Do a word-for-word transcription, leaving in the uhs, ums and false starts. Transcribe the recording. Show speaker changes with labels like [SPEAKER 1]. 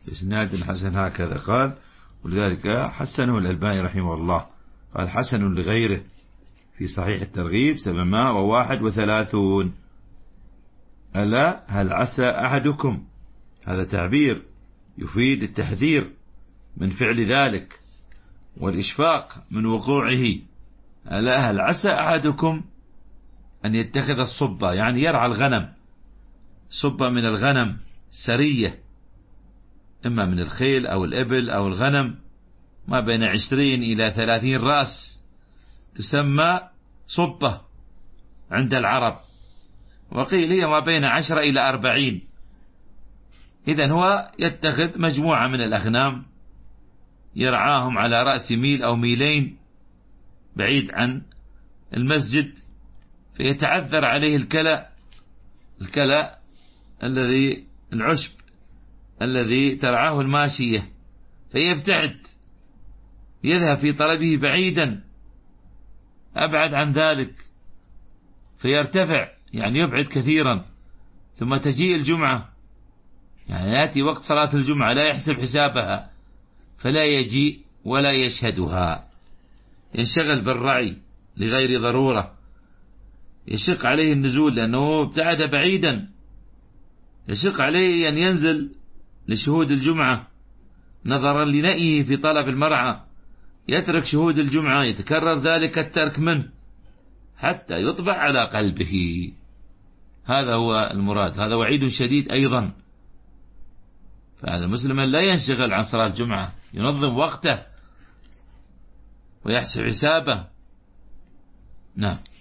[SPEAKER 1] إسناد حسن هكذا قال، ولذلك حسنه الألباني رحمه الله، قال حسن لغيره في صحيح الترغيب سبعمائة وواحد وثلاثون. ألا هل عسى أحدكم، هذا تعبير يفيد التحذير من فعل ذلك والإشفاق من وقوعه. ألا هل عسى أحدكم أن يتخذ الصبة، يعني يرعى الغنم، صبة من الغنم سرية، إما من الخيل أو الإبل أو الغنم، ما بين عشرين إلى ثلاثين رأس، تسمى صبة عند العرب، وقيل هي ما بين عشرة إلى أربعين. إذن هو يتخذ مجموعة من الأغنام يرعاهم على رأس ميل أو ميلين بعيد عن المسجد، فيتعذر عليه الكلى، الكلى الذي العشب الذي ترعاه الماشية، فيبتعد، يذهب في طلبه بعيدا أبعد عن ذلك، فيرتفع يعني يبعد كثيرا. ثم تجيء الجمعة، يعني يأتي وقت صلاة الجمعة لا يحسب حسابها، فلا يجيء ولا يشهدها، ينشغل بالرعي لغير ضرورة، يشق عليه النزول لأنه ابتعد بعيدا، يشق عليه أن ينزل لشهود الجمعة نظرا لنأيه في طلب المرعى، يترك شهود الجمعة، يتكرر ذلك الترك منه حتى يطبع على قلبه. هذا هو المراد، هذا وعيد شديد أيضا. فهذا المسلم لا ينشغل عن صلاة الجمعة، ينظم وقته ويحسب حسابه. نعم.